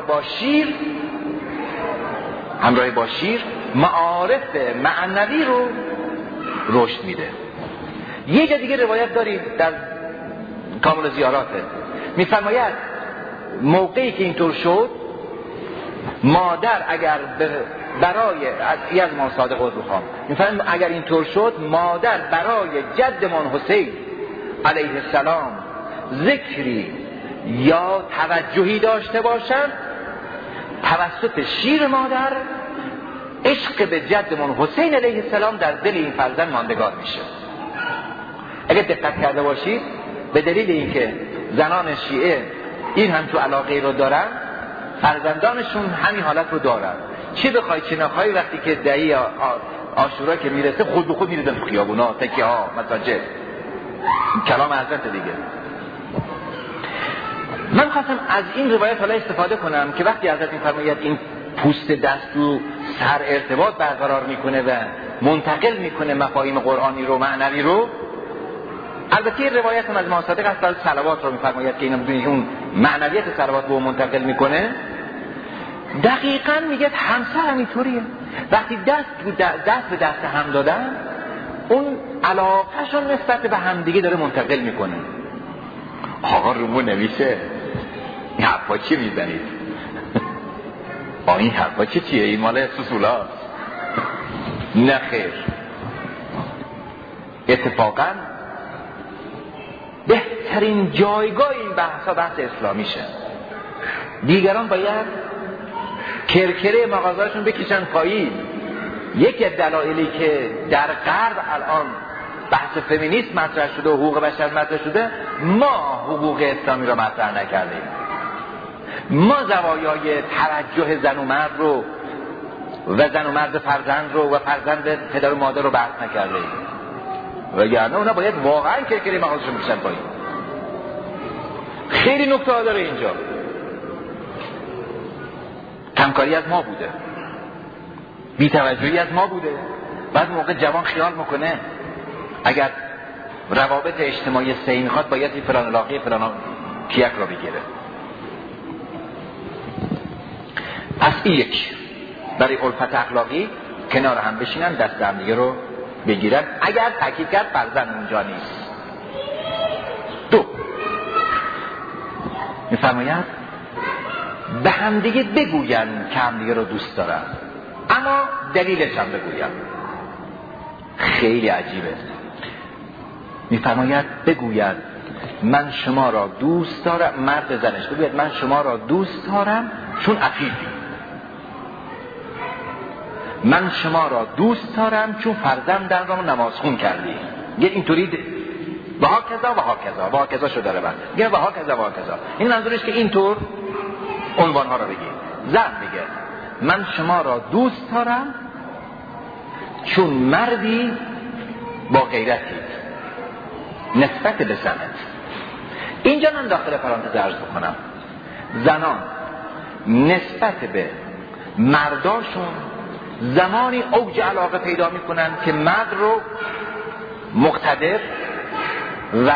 با شیر معارف معنوی رو رشد میده. یه جا دیگه روایت داریم در کامل زیاراته، میفرماید موقعی که اینطور شد، مادر اگر برای از ما صادق رو خواهم میفرماید اگر اینطور شد، مادر برای جدمان حسین علیه السلام ذکری یا توجهی داشته باشد، توسط شیر مادر عشق به جدمان حسین علیه السلام در دل این فرزند ماندگار میشه. اگر دقت کرده باشید، به دلیل اینکه زنان شیعه این هم تو علاقه رو دارن، فرزندانشون همین حالت رو دارن. چه بخوای چه نخوای، وقتی که دهی عاشورا که میرسه خود به خود میریدن تو خیابونا، تکیه ها، مساجد. کلام حضرت دیگه. من خواستم از این روایت حالا استفاده کنم که وقتی حضرت می‌فرماید این پوست دست رو سر ارتباط برقرار میکنه و منتقل میکنه مفاهیم قرآنی رو، معنوی رو. البته این روایت هم از ما صادق است، از صلوات رو می‌فرماید که اینا بدون اون معنویت صلوات رو منتقل میکنه. دقیقاً میگه همسر همینطوریه، وقتی دست به دست هم دادن، اون علاقه‌شون نسبت به همدیگه داره منتقل میکنه. آقا رومو نویسه این حرفا چی میزنید؟ این حرفا چیه؟ این مال سوسولاست. نه خیر، اتفاقاً بهترین جایگاه این بحث اسلامیشه. دیگران باید کرکره مغازه‌شون بکشن پایین. یکی از دلایلی که در غرب الان بحث فمینیسم مطرح شده و حقوق بشر مطرح شده، ما حقوق اسلامی رو مطرح نکردیم. ما زوایای توجه زن و مرد رو و زن و مرد فرزند رو و فرزند پدر و مادر رو بحث نکردیم. وگرنه اونا باید واقعا کرکره مغازه‌شون بکشن پایین. خیلی نکته ها داره اینجا. کمکاری از ما بوده، بی‌توجهی از ما بوده. بعد موقع جوان خیال میکنه اگر روابط اجتماعی صحیح میخواد باید این فلان علاقه فلان کیک را بگیره. پس این یک، برای الفت اخلاقی کنار هم بشینن، دست هم دیگه رو بگیرن. اگر تاکید کرد فرزند اونجا نیست. دو، میفرماید به هم دیگه بگوین که هم دیگه رو دوست دارن، اما دلیلش هم بگوین. خیلی عجیبه. میفرماید بگوید من شما را دوست دارم، مرد زنش بگوید من شما را دوست دارم چون عفیفی، من شما را دوست دارم چون فرزندم را نمازخون کردی. یه اینطوری و ها کذا شو داره. بعد یه و ها کذا. این منظورش که اینطور عنوان ها را بگی. زن بگه من شما را دوست دارم چون مردی با غیرتی نسبت به زنت. اینجا من داخل پرانتز عرض بکنم، زنان نسبت به مرداشون زمانی اوج علاقه پیدا میکنن که مرد رو مقتدر و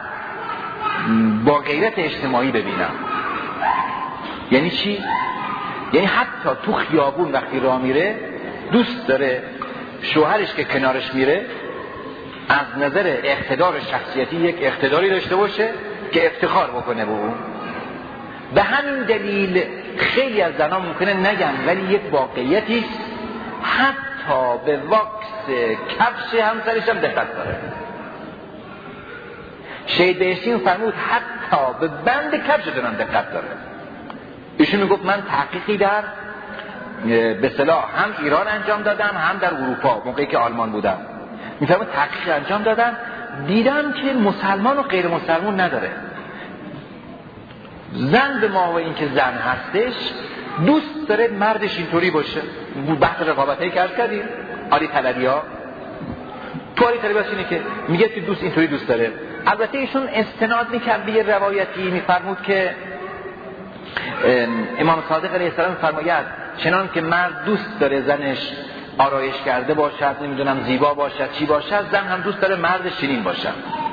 با غیرت اجتماعی ببینن. یعنی چی؟ یعنی حتی تو خیابون وقتی راه میره دوست داره شوهرش که کنارش میره از نظر اقتدار شخصیتی یک اقتداری داشته باشه که افتخار بکنه به اون. به همین دلیل خیلی از زنان ممکنه نگن، ولی یک واقعیتی حتی به واکس کفش همسرش هم دقت داره. شهید بهشتی فرمود حتی حتی به بند کفشتون هم دقت داره. ایشون میگفت من تحقیقی در به اصطلاح هم ایران انجام دادم هم در اروپا موقعی که آلمان بودم، میفهمم تحقیق انجام دادم، دیدم که مسلمان و غیر مسلمان نداره. زن به ما و این که زن هستش دوست داره مردش اینطوری باشه. بحث رقابتایی که عرض کردیم آلی طلبی ها تو آلی طلبی هست اینه که میگه که دوست اینطوری دوست داره. البته ایشون استناد میکرد به یه روایتی، میفرمود که امام صادق علیه السلام فرماید چنان که مرد دوست داره زنش آرایش کرده باشد، نمیدونم زیبا باشد چی باشد، زن هم دوست داره مردش چنین باشد.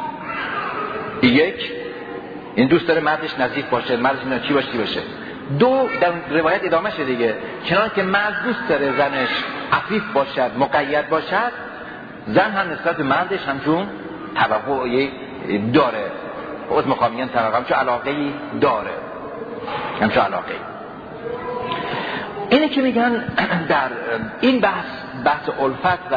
یک این دوست داره مردش نظیف باشه، مردش چی باشه چی باشه. دو در روایت ادامه شده دیگه، چنان که مرد دوست داره زنش عفیف باشد مقید باشد، زن هم نسبت به مردش همچون توقعی داره. خود مقامیان توقع همچون علاقه‌ای داره، همچون علاقه‌ای. اینه که میگن در این بحث الفت و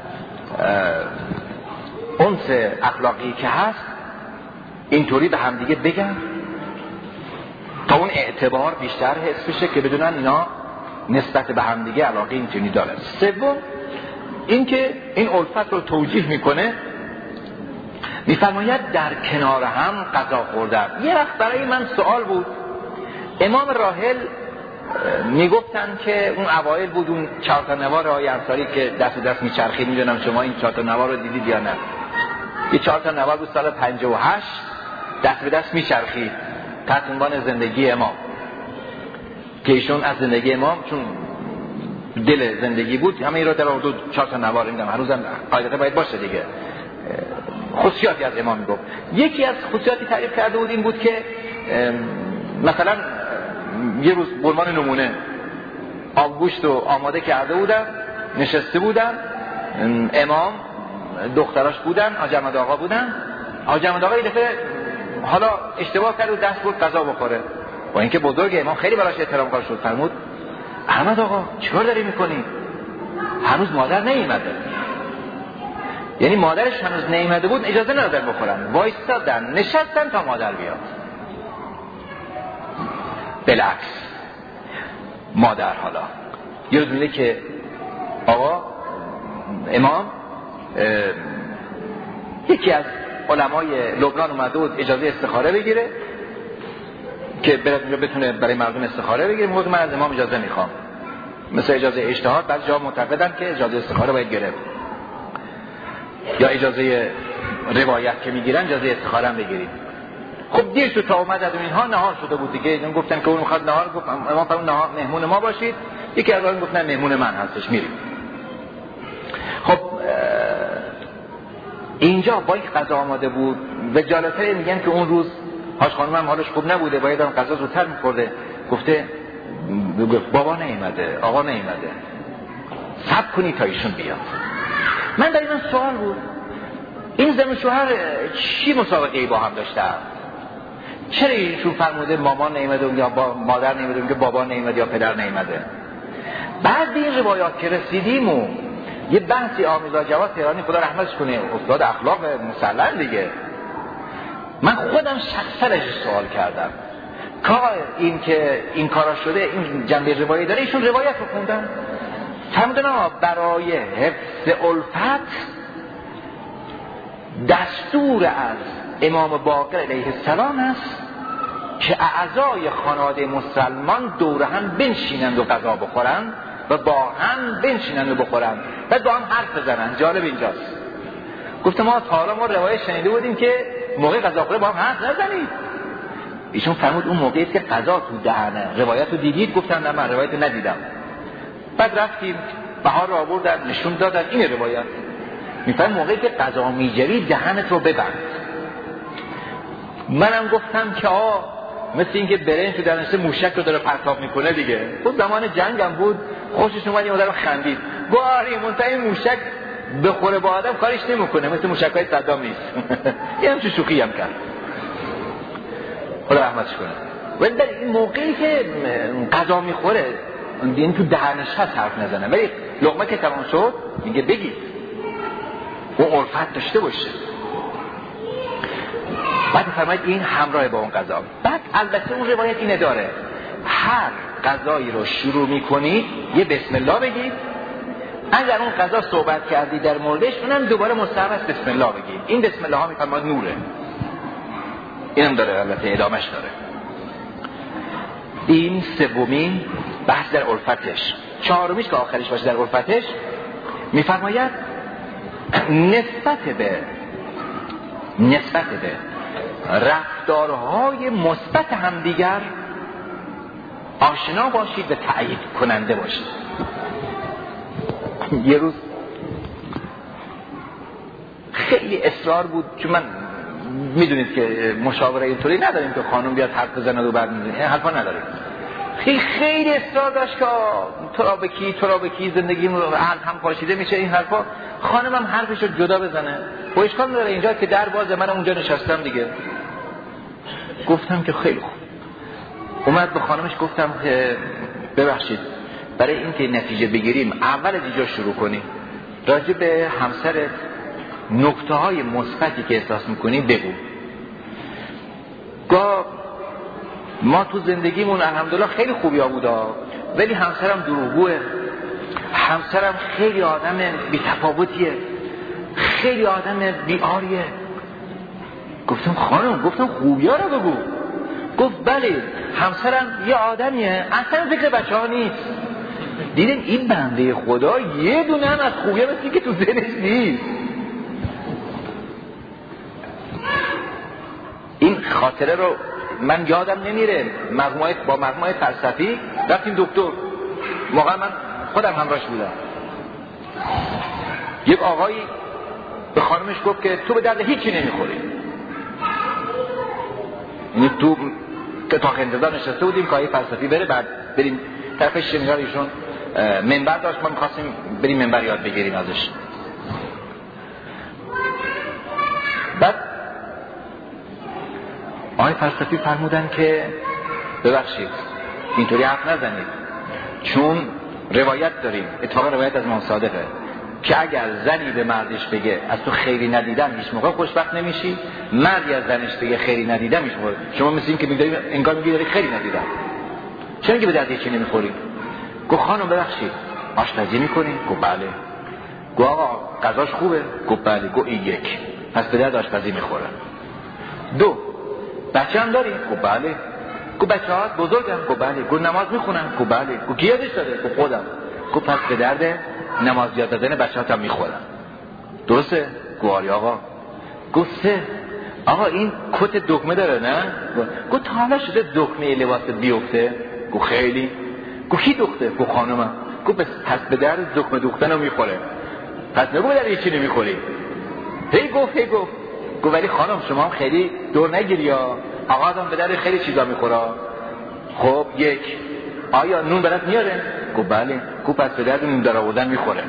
انس اخلاقی که هست اینطوری به همدیگه بگن تا اون اعتبار بیشتر حس بشه که بدونن اینا نسبت به همدیگه علاقه اینطوری داره. سوم این که این الفت رو توجیه میکنه، میفرماید در کنار هم غذا خوردن. یه وقت برای من سوال بود، امام راحل میگفتن که اون اوایل بود اون 4 تا نوار آقای انصاری که دست و دست میچرخید، میدونم شما این 4 تا نوار رو دیدید یا نه. یه 4 تا نوار بود سال 58 دست به دست میچرخید تحت عنوان زندگی امام، که ایشون از زندگی امام چون دل زندگی بود همه این رو در حدود 4 تا نوار میدم، هنوزم قاعدتا باید باشه دیگه. خصوصیاتی از امام میگفت. یکی از خصوصیاتی تعریف کرده بود این بود که مثلا یه روز قربان نمونه آبگوشت رو آماده کرده بودن، نشسته بودن، امام دختراش بودن، حاج احمد آقا بودن. حاج احمد آقا یه دفعه حالا اشتباه کرد و دست برد غذا بخوره، با اینکه بزرگ امام خیلی براش احترام قائل شد. فرمود احمد آقا چیکار داری میکنی؟ هنوز مادر نیومده. یعنی مادرش هنوز نیومده بود، اجازه ندادن بخورن، وایستادن نشستن تا مادر بیاد. بالعکس مادر حالا یه روز میگه که آقا امام یکی از علمای لبنان اومده بود اجازه استخاره بگیره که بتونه برای مردم استخاره بگیره. میگه من از امام اجازه میخوام، مثل اجازه اجتهاد بعضی جا معتقدن که اجازه استخاره باید گرفت، یا اجازه روایت که میگیرن اجازه استخاره هم بگیرید. خب دیر شد تا اومد اینها نهار شده بود دیگه. اینا گفتن که اون میخواد نهار، گفت امام فرمود نهار مهمون ما باشید. یکی از اون گفت نه مهمون من هستش میریم. خب اینجا با یک غذا آماده بود و جالب‌تر میگن که اون روز حاج خانم هم حالش خوب نبوده، باید هم غذا زودتر می‌خورده. گفته بابا نیومده، آقا نیومده، صبر کنی تا ایشون بیاد. من در این سوال بود این زن و شوهر چی مسابقه‌ای با هم داشتن؟ چرا ایشون فرموده مامان نیومده یا مادر نیومده که بابا نیومده یا پدر نیومده؟ بعد این روایات که رسیدیم و یه بحثی آمیزا جواد تهرانی خدا رحمتش کنه استاد اخلاق مسلم دیگه، من خودم شخصا ازش سوال کردم کار این که این کارا شده این جنبه روایی داره. ایشون روایت رو خوندن فرمودن برای حفظ الفت دستور از امام باقر علیه السلام است که اعضای خانواده مسلمان دور هم بنشینند و غذا بخورند و با هم بنشینند و بخورند و با هم حرف بزنند. جالب اینجاست گفتم ما تا حالا ما روایت شنیده بودیم که موقع غذا خوری با هم حرف نزنید. ایشون فرمود اون موقعی که غذا تو دهنه. روایت رو دیدید؟ گفتم نه من روایت رو ندیدم. بعد رفتیم بهار رو آوردن نشون دادن این روایت. میفهم موقعی که غذا میجری دهنت رو ببند. منم گفتم که مثل اینکه برنج تو دهنش موشک رو داره پرتاب میکنه دیگه. خود زمان جنگ هم بود، خوشش اومد این آدم خندید. باری منتهی موشک بخوره با آدم کارش نمیکنه، مثل موشک‌های صدام نیست. یه همچون شوخی هم کرد. خدا رحمتش کنه. ولی در این موقعی که غذا میخوره این تو دهنش هست حرف نزنه، ولی لقمه که تمام شد میگه بگید اون الفت داشته باشه. بعد فرمایید این همراه با اون غذا. بعد البته اون روایت اینه داره هر غذایی رو شروع میکنید یه بسم الله بگید، اگر اون غذا صحبت کردی در موردش اونم دوباره مستحب است بسم الله بگید. این بسم الله ها میفرماد نوره. اینم داره البته ادامش داره. این سومین بحث در الفتش. چهارمیش که آخریش باشه در الفتش میفرماید نسبت به رفتارهای مثبت همدیگر آشنا باشید و تأیید کننده باشید. یه روز خیلی اصرار بود، چون من میدونید که مشاوره اینطوری نداریم که خانم بیاد حرف بزنه و بعد میزنه، این حرفا نداریم. خیلی اصرار داشت که تو را به کی زندگیم رو هم پاشیده میشه این حرفا. خانمم حرفش رو جدا بزنه و اشکال نداره اینجا که در باز من اونجا نشستم دیگه. گفتم که خیلی خوب. اومد به خانمش گفتم که ببخشید برای اینکه نتیجه بگیریم اول از اینجا شروع کنیم، راجع به همسرت نکته های مثبتی که احساس میکنی بگو. ما تو زندگیمون الحمدلله خیلی خوبیا بودا، ولی همسرم دروغگوه، همسرم خیلی آدم بی‌تفاوتیه، خیلی آدم بی‌آریه. گفتم خانم خوبیا رو بگو. گفت بله همسرم یه آدمیه اصلا فکر بچه ها نیست. دیدین این بنده خدا یه دونه هم از خوبیه مثلی که تو ذهنش نیست. این خاطره رو من یادم نمیره. با مجموعه فلسفی رفتیم دکتر، موقع من خودم همراهش بودم. یک آقایی به خانمش گفت که تو به درد هیچی نمیخوری. یعنی تو اتاق انتظار نشسته بودیم که آقای فلسفی بره، بعد بریم طرف شمیران ایشون منبر داشت، ما میخواستیم بریم منبر یاد بگیریم ازش. بعد آقای فلسفی فرمودن که ببخشید اینطوری حرف نزنید، چون روایت داریم، اتفاقا روایت از امام صادقه که اگر زنی به مردش بگه از تو خیری ندیدم هیچ موقع خوشبخت نمیشی، مردی از زنش بگه خیری ندیدم هیچ موقع. شما مثل این که میگید انگار میگید داری خیری ندیدم، چرا که به درد چی نمیخوری؟ گفت خانم ببخشید آشپزی میکنی؟ گفت بله. گفت آقا غذاش خوبه؟ گفت بله. گفت این یک، پس به درد آشپزی میخوره. دو، بچه هم داری؟ گفت بله. گفت بچه ها بزرگم؟ گفت بله. گفت نماز میخونن؟ گفت بله. گفت کی یادش داده؟ گفت خودم. گفت پس به درد نماز یاد دادن بچه‌ها هم میخورن. درسته؟ گفت آره آقا. گفت سه، آقا این کت دکمه داره نه؟ گفت تا حالا شده دکمه لباست بیفته؟ گفت خیلی. گفت کی دوخته؟ گفت خانمم. گفت پس به درد دکمه دوختن رو میخوره، پس نگو به درد هیچی نمیخوری. هی گفت گفت ولی خانم شما هم خیلی دور نگیری یا آقا آدم به درد خیلی چیزا میخوره. خب یک، آیا نون برات میاره؟ گفت بله. گفت پس به درد نون در آوردن میخوره.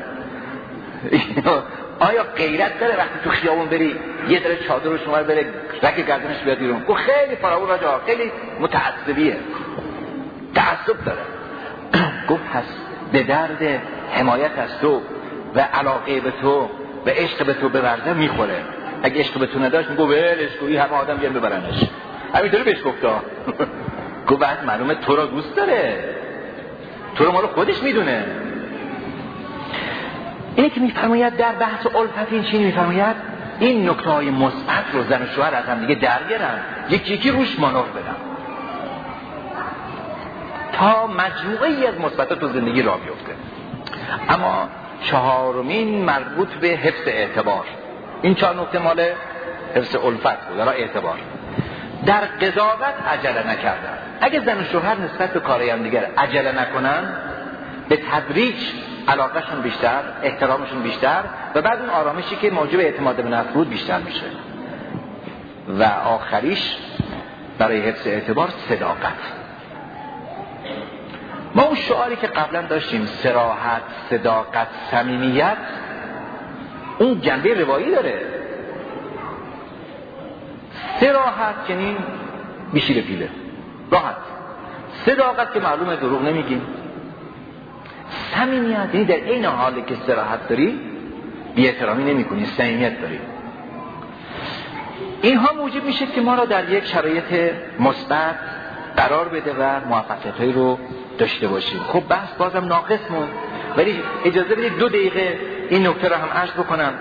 آیا غیرت داره وقتی تو خیابون بری یه ذره چادر رو شما بره رک گردنش بیاد بیرون؟ گفت خیلی فراوون راجعه، خیلی متعصبیه، تعصب داره. گفت پس به درد حمایت از تو و علاقه به تو و عشق به تو ببرده میخوره. اگه عشق به تو نداشت میگو ولش کن، همه آدم بیان ببرنش. همینطوری بهش گفتا. گفت بعد معلومه تو رو دوست داره، تو رو مالو خودش میدونه. اینه که میفرماید در بحث الفت این چی میفرماید؟ این نکته های مثبت رو زن و شوهر از هم دیگه درگیرن، یکی روش مانور بدن تا مجموعه‌ای از مثبتات تو زندگی راه بیفته. اما چهارمین مربوط به حفظ اعتبار. این 4 نکته مال حفظ الفت بود، در اعتبار. در قضاوت عجله نکردن. اگه زن و شوهر نسبت به کارهای هم دیگر عجله نکنن، به تدریج علاقهشون بیشتر، احترامشون بیشتر و بعد اون آرامشی که موجب اعتماد به نفس بود بیشتر میشه. و آخریش برای حفظ اعتبار صداقت. ما اون شعاری که قبلا داشتیم صراحت، صداقت، صمیمیت، اون جنبه روایی داره. صراحت یعنی بیشیل پیله، راحت. صداقت که معلومه دروغ نمیگیم. صمیمیت یعنی در این حالی که صراحت داری بی احترامی نمی کنی، صمیمیت داری. اینها موجب میشه که ما را در یک شرایط مثبت قرار بده و موفقیت‌هایی رو داشته باشیم. خب بحث بازم ناقص مون، ولی اجازه بدید 2 دقیقه این نکته رو هم عرض بکنم.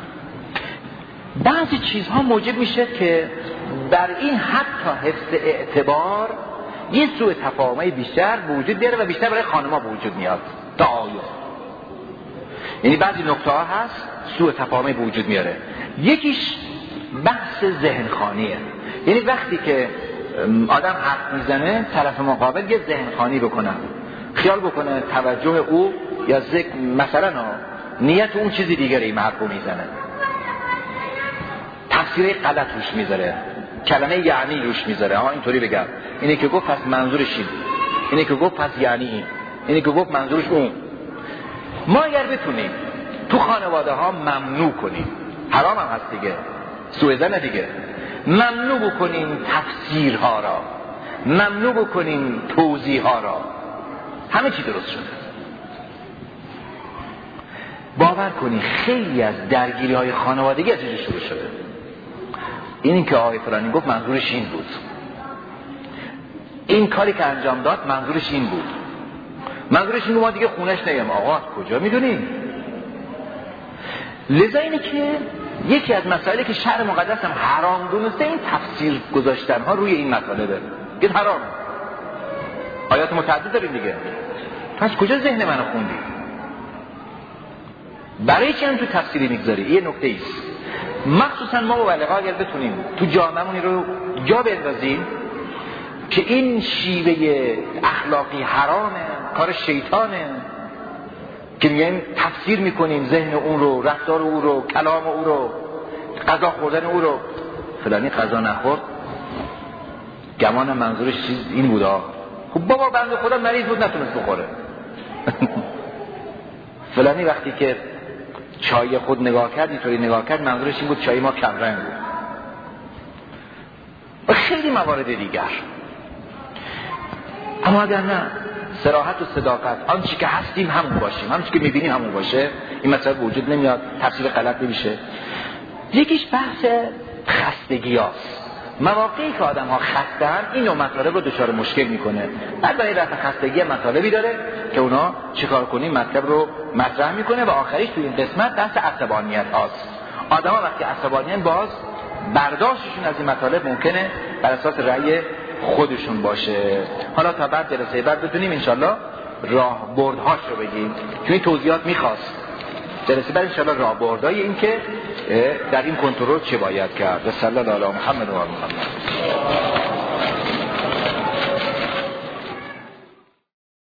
بعضی چیزها موجب میشه که در این حتی حفظ اعتبار یه سوء تفاهمی بیشتر وجود بیاره و بیشتر برای خانم‌ها به وجود میاد تا آقایون. یعنی بعضی نکته ها هست سوء تفاهمی به وجود میاره. یکیش بحث ذهنخوانیه، یعنی وقتی که آدم حرف میزنه طرف مقابل یه ذهنخوانی بکنه، خیال بکنه توجه او یا ذکر مثلا نیت اون چیزی دیگره، این حرف رو میزنه، تفسیر غلط روش میذاره، کلمه یعنی روش میذاره، اینطوری بگم اینه که گفت پس منظورش این، اینه که گفت پس یعنی این، اینه که گفت منظورش اون. ما اگر بتونیم تو خانواده ها ممنوع کنیم، حرام هم هست دیگه، سوء ظن دیگه، ممنوع بکنیم تفسیرها را، ممنوع بکنیم توضیحها را، همه چی درست شده. باور کنی خیلی از درگیری های خانوادگی از اینجا شروع شده. این که آقای فلانی گفت منظورش این بود، این کاری که انجام داد منظورش این بود، منظورش این بود، ما دیگه خونش نگم. آقا کجا میدونیم؟ لذا اینه که یکی از مسائلی که شرع مقدس هم حرام دونسته این تفسیر گذاشتن ها روی این مسئله. گفت حرام، آیات متعدد داریم دیگه، پس کجا ذهن منو خوندی؟ برای چی هم تو تفسیری میگذاری؟ یه نکته ایست. مخصوصا ما مبلغا اگر بتونیم تو جامعه‌مون رو جا بندازیم که این شیوه اخلاقی حرامه، کار شیطانه، که میگیم تفسیر میکنیم ذهن اون رو، رفتار او رو، کلام او رو، غذا خوردن او رو. فلانی غذا نخورد، گمانم منظورش چیز این بود. خب بابا بنده خدا مریض بود نتونست بخوره. فلانی وقتی که چای خود نگاه کرد اینطوری نگاه کرد، منظورش این بود چای ما کم رنگ بود. و خیلی موارد دیگر. اما اگر نه صراحت و صداقت، آنچه که هستیم همون باشیم، آنچه که میبینیم همون باشه، این مسئله وجود نمیاد، تفسیر غلط نمیشه. یکیش بحث خستگی هاست. مواقعی که آدم ها خستن این نوع مطالب رو دچار مشکل میکنه. بعد برای رفع خستگی مطالبی داره که اونا چیکار کنیم مطلب رو مطرح میکنه و آخریش توی این قسمت بحث عصبانیت هاست. آدم ها وقتی عصبانیان باز برداشتشون از این مطالب ممکنه بر اساس رأی خودشون باشه. حالا تا بعد جلسه بعد بتونیم انشالله راه بردهاش رو بگیم، چون این توضیحات میخواست. جلسه بعد انشالله راه بردهای این که در این کنترل چه باید کرد. و صلی الله علی محمد و آل محمد.